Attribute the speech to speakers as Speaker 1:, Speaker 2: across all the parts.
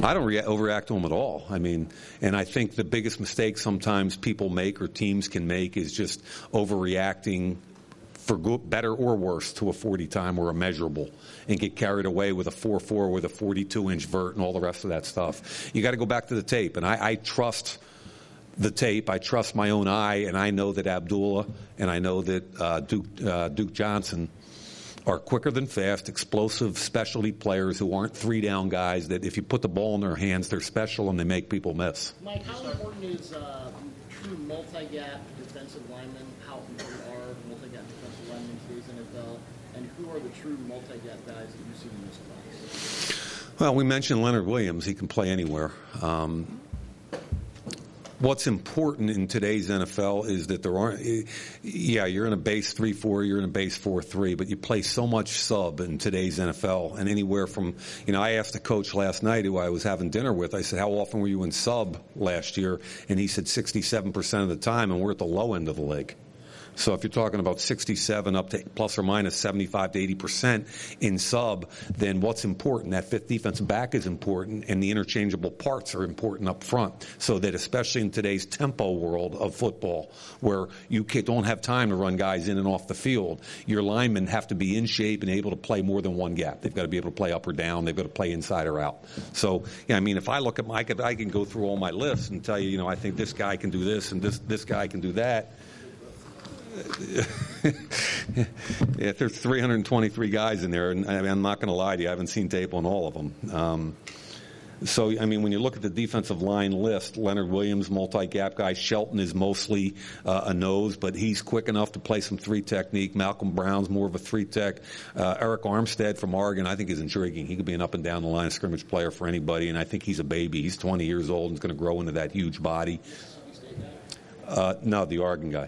Speaker 1: I don't overreact to them at all. I mean, and I think the biggest mistake sometimes people make or teams can make is just overreacting for good, better or worse to a 40 time or a measurable and get carried away with a 4.4 with a 42-inch vert and all the rest of that stuff. You got to go back to the tape, and I trust the tape. I trust my own eye, and I know that Abdullah and I know that Duke Johnson are quicker than fast, explosive specialty players who aren't three-down guys that if you put the ball in their hands, they're special and they make people miss.
Speaker 2: Mike, how important is true multi-gap defensive linemen? How important are multi-gap defensive linemen in today's NFL? And who are the true multi-gap guys that you see in this class?
Speaker 1: Well, we mentioned Leonard Williams. He can play anywhere. What's important in today's NFL is that there aren't, you're in a base 3-4, you're in a base 4-3, but you play so much sub in today's NFL, and anywhere from, I asked the coach last night who I was having dinner with, I said, how often were you in sub last year? And he said 67% of the time, and we're at the low end of the league. So if you're talking about 67 up to plus or minus 75 to 80% in sub, then what's important? That fifth defensive back is important, and the interchangeable parts are important up front. So that especially in today's tempo world of football, where you don't have time to run guys in and off the field, your linemen have to be in shape and able to play more than one gap. They've got to be able to play up or down. They've got to play inside or out. So, if I look at I can go through all my lists and tell you, I think this guy can do this and this guy can do that. Yeah, there's 323 guys in there, and I'm not going to lie to you, I haven't seen tape on all of them. So, when you look at the defensive line list, Leonard Williams, multi-gap guy. Shelton is mostly a nose, but he's quick enough to play some three technique. Malcolm Brown's more of a three tech. Eric Armstead from Oregon, I think, is intriguing. He could be an up and down the line of scrimmage player for anybody, and I think he's a baby. He's 20 years old and is going to grow into that huge body. No, the Oregon guy.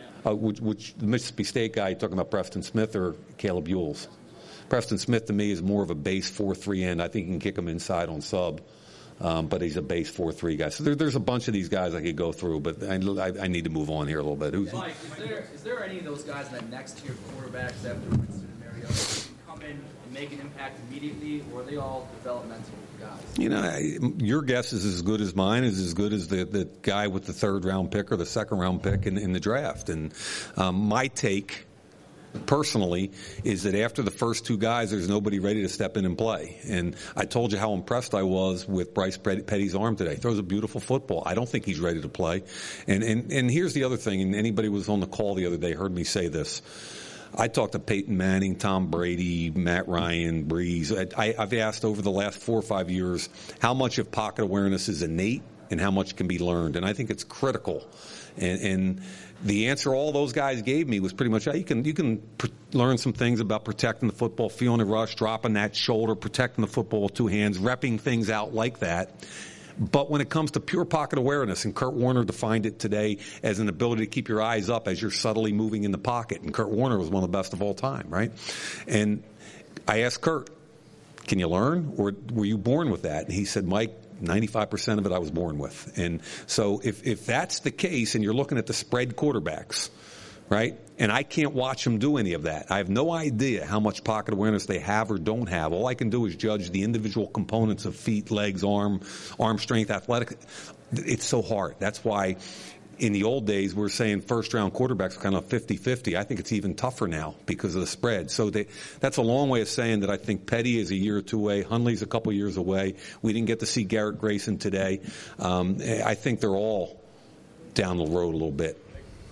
Speaker 1: Which the Mississippi State guy, talking about Preston Smith or Caleb Ewells? Preston Smith, to me, is more of a base 4-3 end. I think he can kick him inside on sub, but he's a base 4-3 guy. So there's a bunch of these guys I could go through, but I need to move on here a little bit.
Speaker 3: Mike, is there any of those guys in that next tier quarterbacks after Winston and Mariota who can come in and make an impact immediately, or are they all developmental guys?
Speaker 1: Your guess is as good as mine, is as good as the guy with the third-round pick or the second-round pick in the draft. And my take, personally, is that after the first two guys, there's nobody ready to step in and play. And I told you how impressed I was with Bryce Petty's arm today. Throws a beautiful football. I don't think he's ready to play. And here's the other thing, and anybody who was on the call the other day heard me say this. I talked to Peyton Manning, Tom Brady, Matt Ryan, Breeze. I've asked over the last 4 or 5 years how much of pocket awareness is innate and how much can be learned. And I think it's critical. And the answer all those guys gave me was pretty much, you can learn some things about protecting the football, feeling a rush, dropping that shoulder, protecting the football with two hands, repping things out like that. But when it comes to pure pocket awareness, and Kurt Warner defined it today as an ability to keep your eyes up as you're subtly moving in the pocket, and Kurt Warner was one of the best of all time, right? And I asked Kurt, can you learn, or were you born with that? And he said, Mike, 95% of it I was born with. And so if that's the case, and you're looking at the spread quarterbacks, right? And I can't watch them do any of that. I have no idea how much pocket awareness they have or don't have. All I can do is judge the individual components of feet, legs, arm strength, athletic. It's so hard. That's why in the old days we were saying first-round quarterbacks are kind of 50-50. I think it's even tougher now because of the spread. So that's a long way of saying that I think Petty is a year or two away. Hundley's a couple years away. We didn't get to see Garrett Grayson today. I think they're all down the road a little bit.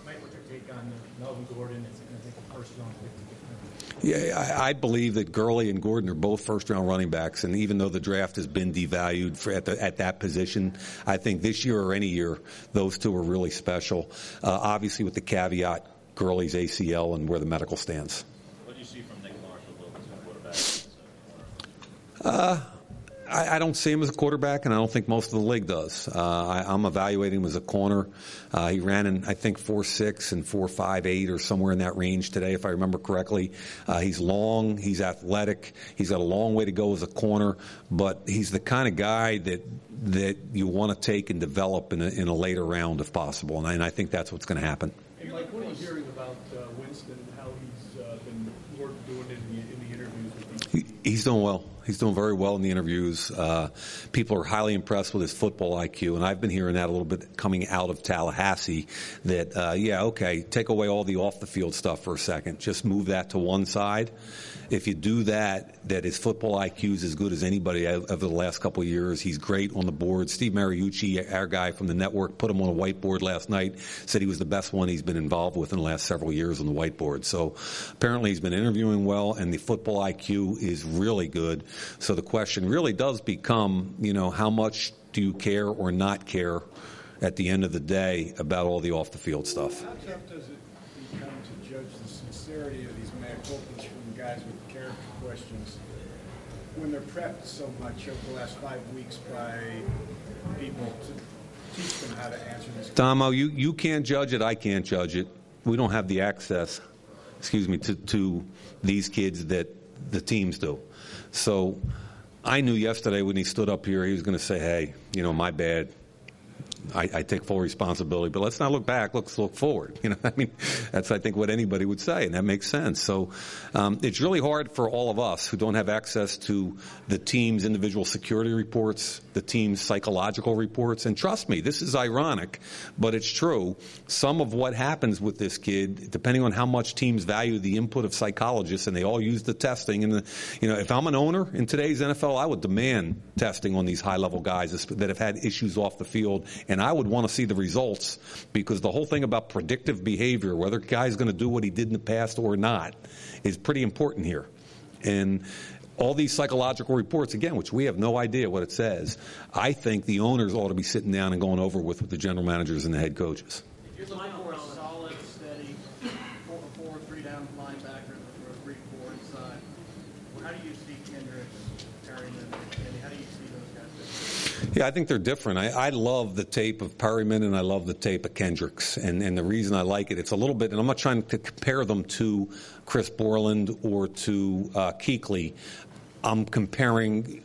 Speaker 4: Melvin Gordon is going to take a first-round pick.
Speaker 1: Yeah, I believe that Gurley and Gordon are both first-round running backs, and even though the draft has been devalued at that position, I think this year or any year, those two are really special. Obviously, with the caveat, Gurley's ACL and where the medical stands.
Speaker 5: What do you see from Nick Marshall as a quarterback?
Speaker 1: I don't see him as a quarterback, and I don't think most of the league does. I'm evaluating him as a corner. He ran in, I think, 4.6 and 4.58 or somewhere in that range today, if I remember correctly. He's long. He's athletic. He's got a long way to go as a corner, but he's the kind of guy that you want to take and develop in a later round if possible, and I think that's what's going to happen.
Speaker 4: Hey, Mike, what are you hearing about Winston and how he's been doing in the interviews with these?
Speaker 1: He's doing well. He's doing very well in the interviews. People are highly impressed with his football IQ, and I've been hearing that a little bit coming out of Tallahassee, that, take away all the off-the-field stuff for a second. Just move that to one side. If you do that his football IQ is as good as anybody over the last couple of years. He's great on the board. Steve Mariucci, our guy from the network, put him on a whiteboard last night, said he was the best one he's been involved with in the last several years on the whiteboard. So apparently he's been interviewing well, and the football IQ is really good. So the question really does become, how much do you care or not care at the end of the day about all the off-the-field stuff?
Speaker 6: How tough does it become to judge the sincerity of these mea culpas from guys with character questions when they're prepped so much over the last 5 weeks by people to teach them how to answer these questions?
Speaker 1: Tomo, you can't judge it. I can't judge it. We don't have the access, to these kids that the teams do. So I knew yesterday when he stood up here, he was going to say, hey, my bad. I take full responsibility, but let's not look back. Let's look forward. That's, I think, what anybody would say, and that makes sense. So it's really hard for all of us who don't have access to the team's individual security reports, the team's psychological reports. And trust me, this is ironic, but it's true. Some of what happens with this kid, depending on how much teams value the input of psychologists, and they all use the testing. And if I'm an owner in today's NFL, I would demand testing on these high-level guys that have had issues off the field. And I would want to see the results, because the whole thing about predictive behavior, whether a guy's going to do what he did in the past or not, is pretty important here. And all these psychological reports, again, which we have no idea what it says, I think the owners ought to be sitting down and going over with the general managers and the head coaches.
Speaker 2: If you're looking for a solid, steady 4-4, 3-down linebacker or a 3-4 inside, how do you see Kendricks, Perryman, and how do you see those guys?
Speaker 1: Yeah, I think they're different. I love the tape of Perryman, and I love the tape of Kendricks. And the reason I like it, it's a little bit, and I'm not trying to compare them to Chris Borland or to Kuechly. I'm comparing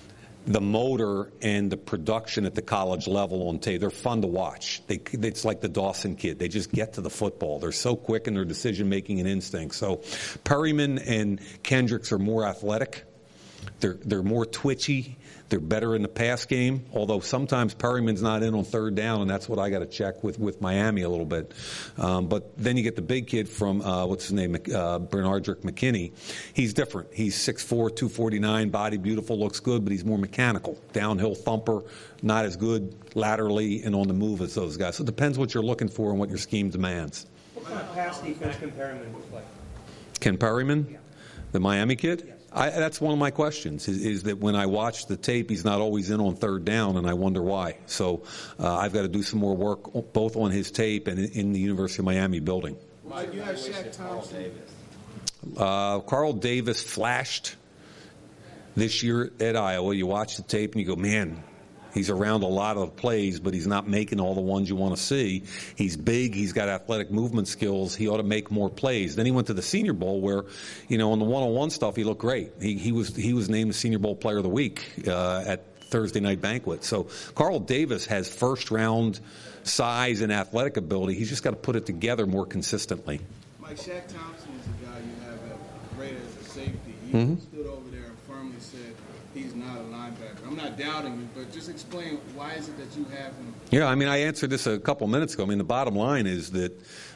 Speaker 1: the motor and the production at the college level on tape. They're fun to watch. It's like the Dawson kid. They just get to the football. They're so quick in their decision-making and instinct. So Perryman and Kendricks are more athletic. They're more twitchy. They're better in the pass game, although sometimes Perryman's not in on third down, and that's what I got to check with Miami a little bit. But then you get the big kid from, what's his name, Bernardrick McKinney. He's different. He's 6'4", 249, body beautiful, looks good, but he's more mechanical. Downhill thumper, not as good laterally and on the move as those guys. So it depends what you're looking for and what your scheme demands.
Speaker 7: What kind of pass defense can Perryman play?
Speaker 1: Ken Perryman?
Speaker 7: Yes.
Speaker 1: The Miami kid?
Speaker 7: Yes.
Speaker 1: That's one of my questions, is that when I watch the tape, he's not always in on third down, and I wonder why. So I've got to do some more work both on his tape and in the University of Miami building.
Speaker 6: Mike, you have Shaq Thompson.
Speaker 1: Carl Davis flashed this year at Iowa. You watch the tape and you go, man, he's around a lot of plays, but he's not making all the ones you want to see. He's big. He's got athletic movement skills. He ought to make more plays. Then he went to the Senior Bowl where, on the one-on-one stuff, he looked great. He was named the Senior Bowl Player of the Week at Thursday Night Banquet. So Carl Davis has first-round size and athletic ability. He's just got to put it together more consistently.
Speaker 6: Mike, Shaq Thompson is a guy you have rated as a safety. He stood over there and firmly said he's not a linebacker. I'm not doubting you, but just explain why is it that you have him?
Speaker 1: Yeah, I answered this a couple minutes ago. The bottom line is that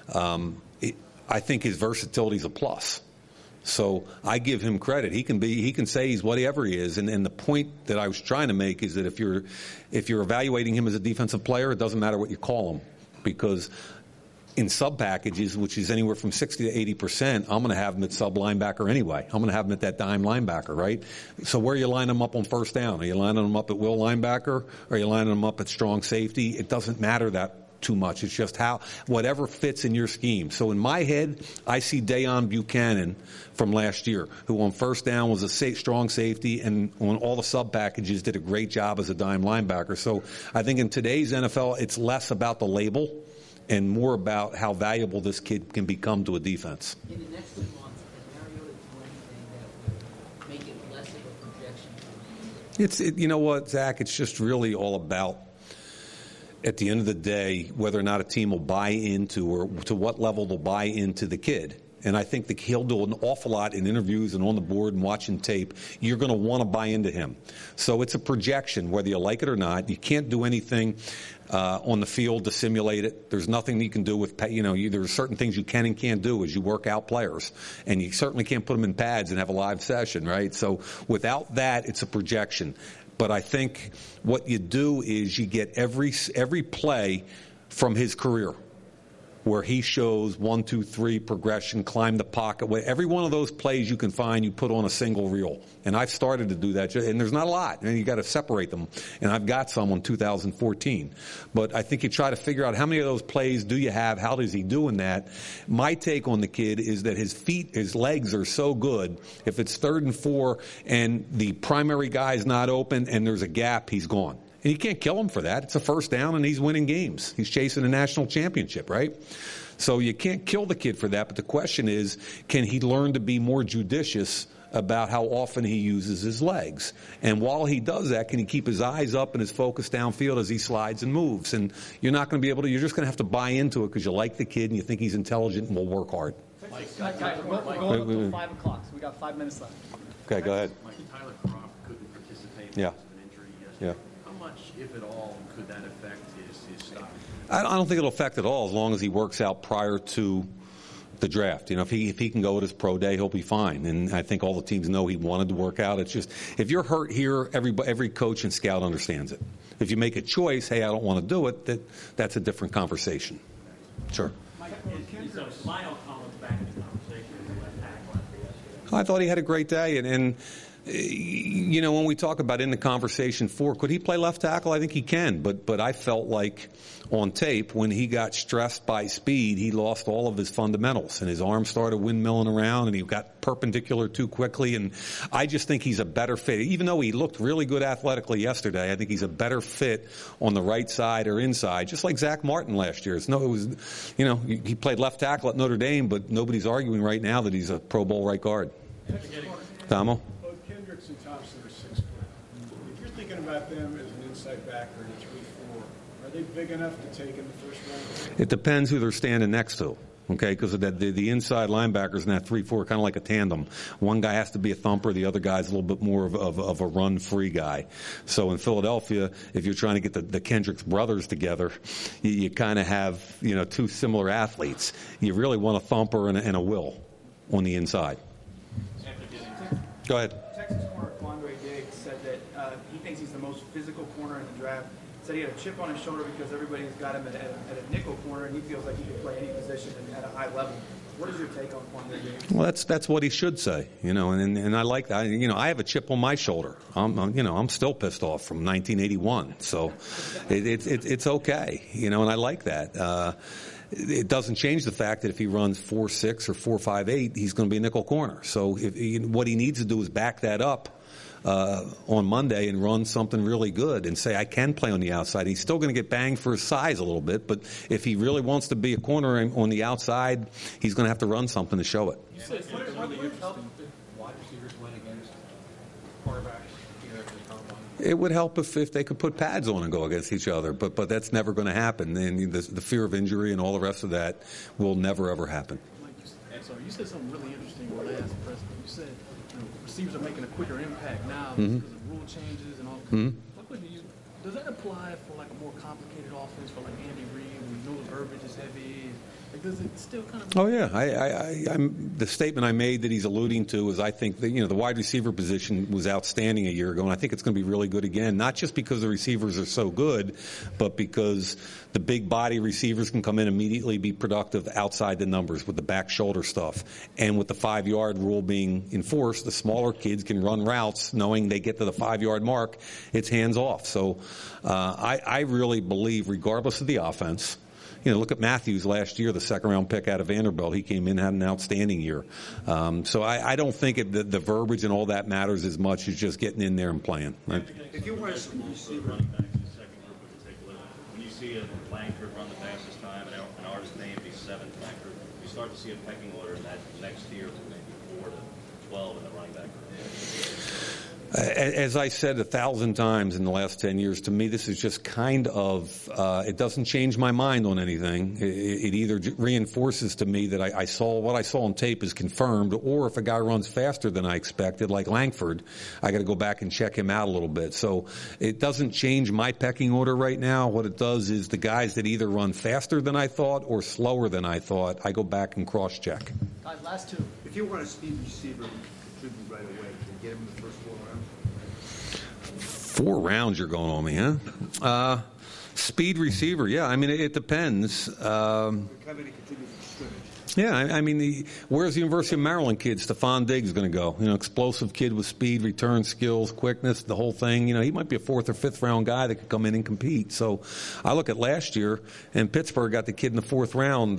Speaker 1: I think his versatility is a plus. So I give him credit. He can say he's whatever he is. And the point that I was trying to make is that if you're evaluating him as a defensive player, it doesn't matter what you call him, because in sub packages, which is anywhere from 60 to 80%, I'm going to have him at sub linebacker anyway. I'm going to have him at that dime linebacker, right? So where are you lining him up on first down? Are you lining him up at will linebacker? Or are you lining him up at strong safety? It doesn't matter that too much. It's just whatever fits in your scheme. So in my head, I see Deon Buchanan from last year, who on first down was a strong safety, and on all the sub packages did a great job as a dime linebacker. So I think in today's NFL, it's less about the label and more about how valuable this kid can become to a defense.
Speaker 8: In the next 2 months, can Mariota do anything that would make it less of a projection?
Speaker 1: You know what, Zach? It's just really all about, at the end of the day, whether or not a team will buy into, or to what level they'll buy into the kid. and I think that he'll do an awful lot in interviews and on the board and watching tape, you're going to want to buy into him. So it's a projection, whether you like it or not. You can't do anything on the field to simulate it. There's nothing you can do with, there are certain things you can and can't do as you work out players. And you certainly can't put them in pads and have a live session, right? So without that, it's a projection. But I think what you do is you get every play from his career, where he shows 1, 2, 3 progression, climb the pocket. Every one of those plays you can find, you put on a single reel. And I've started to do that, and there's not a lot, and you got to separate them. And I've got some on 2014. But I think you try to figure out how many of those plays do you have, how does he do in that. My take on the kid is that his legs are so good, if it's 3rd and 4 and the primary guy's not open and there's a gap, he's gone. And you can't kill him for that. It's a first down, and he's winning games. He's chasing a national championship, right? So you can't kill the kid for that. But the question is, can he learn to be more judicious about how often he uses his legs? And while he does that, can he keep his eyes up and his focus downfield as he slides and moves? And you're not going to be able to. You're just going to have to buy into it because you like the kid and you think he's intelligent and will work hard.
Speaker 2: Guys, we're going up to 5 o'clock, so we got 5 minutes left.
Speaker 1: Okay, go ahead.
Speaker 5: Tyler Kroft couldn't participate
Speaker 1: Yeah.
Speaker 5: because of an injury yesterday.
Speaker 1: Yeah.
Speaker 5: How much, if at all, could that affect his stock?
Speaker 1: I don't think it'll affect at all as long as he works out prior to the draft. If he can go at his pro day, he'll be fine. And I think all the teams know he wanted to work out. It's just, if you're hurt here, every coach and scout understands it. If you make a choice, hey, I don't want to do it, that's a different conversation. Sure.
Speaker 5: So Lyle Collins back in the conversation with the left tackle after yesterday.
Speaker 1: I thought he had a great day, and when we talk about in the conversation could he play left tackle? I think he can, but I felt like on tape when he got stressed by speed, he lost all of his fundamentals, and his arm started windmilling around, and he got perpendicular too quickly, and I just think he's a better fit. Even though he looked really good athletically yesterday, I think he's a better fit on the right side or inside, just like Zach Martin last year. He played left tackle at Notre Dame, but nobody's arguing right now that he's a Pro Bowl right guard. Tomo?
Speaker 6: Kendricks and Thompson are 6 foot. If you're thinking about them as an inside backer in a 3-4, are they big enough to take in the first round?
Speaker 1: It depends who they're standing next to. Okay, because the inside linebackers in that 3-4 are kind of like a tandem. One guy has to be a thumper, the other guy's a little bit more of a run-free guy. So in Philadelphia, if you're trying to get the Kendricks brothers together, you kind of have 2 similar athletes. You really want a thumper and a will on the inside. Go ahead.
Speaker 9: Texas corner Quandre Diggs said that he thinks he's the most physical corner in the draft. Said he had a chip on his shoulder because everybody's got him at a nickel corner, and he feels like he can play any position at a high level. What is your take on Quandre Diggs?
Speaker 1: Well, that's what he should say, and I like that. I have a chip on my shoulder. I'm still pissed off from 1981, so it's okay, and I like that. It doesn't change the fact that if he runs 4.6 or 4.58, he's going to be a nickel corner. So what he needs to do is back that up on Monday and run something really good and say, I can play on the outside. He's still going to get banged for his size a little bit, but if he really wants to be a corner on the outside, he's going to have to run something to show it.
Speaker 4: Yeah, it's really interesting if wide receivers went against quarterbacks here at the combine.
Speaker 1: It would help if they could put pads on and go against each other, but that's never going to happen. And the fear of injury and all the rest of that will never, ever happen.
Speaker 10: So you said something really interesting in the last press. You said receivers are making a quicker impact now
Speaker 1: Mm-hmm.
Speaker 10: because of rule changes and all.
Speaker 1: Mm-hmm.
Speaker 10: My question to you, does that apply for like a more complicated offense for like Andy Reid, where you know the verbiage is heavy? Like, does it still kind of?
Speaker 1: Oh yeah, I'm the statement I made that he's alluding to is I think that the wide receiver position was outstanding a year ago, and I think it's going to be really good again. Not just because the receivers are so good, but because the big body receivers can come in immediately, be productive outside the numbers with the back shoulder stuff, and with the 5-yard rule being enforced, the smaller kids can run routes knowing they get to the 5-yard mark, it's hands off. So I really believe, regardless of the offense. Look at Matthews last year, the second-round pick out of Vanderbilt. He came in and had an outstanding year. So I don't think the verbiage and all that matters as much as just getting in there and playing.
Speaker 5: If you were a running backs, the second group would take a look. When you see a Langford run the fastest time and Artis Name be 7th Langford, you start to see a pecking order in that next tier from maybe 4 to 12 in the running back group.
Speaker 1: As I said 1,000 times in the last 10 years, to me this is just kind of, it doesn't change my mind on anything. It either reinforces to me that I saw what I saw on tape is confirmed, or if a guy runs faster than I expected, like Langford, I got to go back and check him out a little bit. So it doesn't change my pecking order right now. What it does is the guys that either run faster than I thought or slower than I thought, I go back and cross-check.
Speaker 2: All right, last two.
Speaker 11: If you want a speed receiver, contribute right away. Can you get him in the first 4 rounds?
Speaker 1: 4 rounds you're going on me, huh? Speed receiver, yeah. I mean, it depends. Yeah, I mean, where's the University of Maryland kid, Stephon Diggs, going to go? You know, explosive kid with speed, return skills, quickness, the whole thing. You know, he might be a 4th or 5th round guy that could come in and compete. So I look at last year, and Pittsburgh got the kid in the 4th round,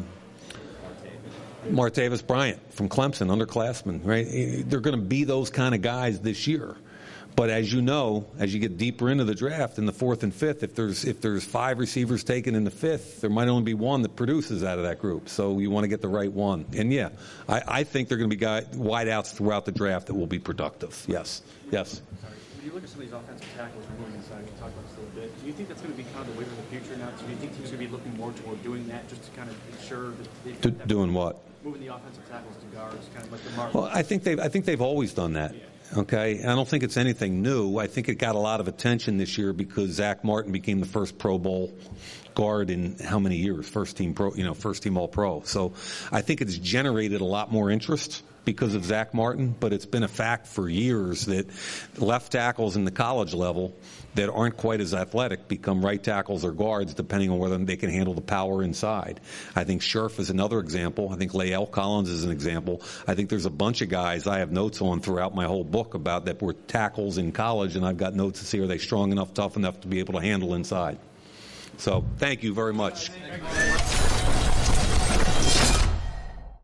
Speaker 1: Martavis Bryant from Clemson, underclassman, right? They're going to be those kind of guys this year. But as you know, as you get deeper into the draft in the 4th and 5th, if there's 5 receivers taken in the 5th, there might only be one that produces out of that group. So you want to get the right one. And yeah, I think they're going to be wideouts throughout the draft that will be productive. Yes. Yes.
Speaker 4: When you look at some of these offensive tackles moving inside, we talked about this a little bit. Do you think that's going to be kind of the wave of the future now? Do you think he's going to be looking more toward doing that just to kind of ensure that
Speaker 1: doing what?
Speaker 4: Moving the offensive tackles to guards, kind of like the mark.
Speaker 1: Well, I think they've always done that. Yeah. Okay, I don't think it's anything new. I think it got a lot of attention this year because Zach Martin became the first Pro Bowl guard in how many years? First team All-Pro. So I think it's generated a lot more interest because of Zach Martin, but it's been a fact for years that left tackles in the college level that aren't quite as athletic become right tackles or guards depending on whether they can handle the power inside. I think Scherf is another example. I think Lael Collins is an example. I think there's a bunch of guys I have notes on throughout my whole book about that were tackles in college, and I've got notes to see are they strong enough, tough enough to be able to handle inside. So thank you very much.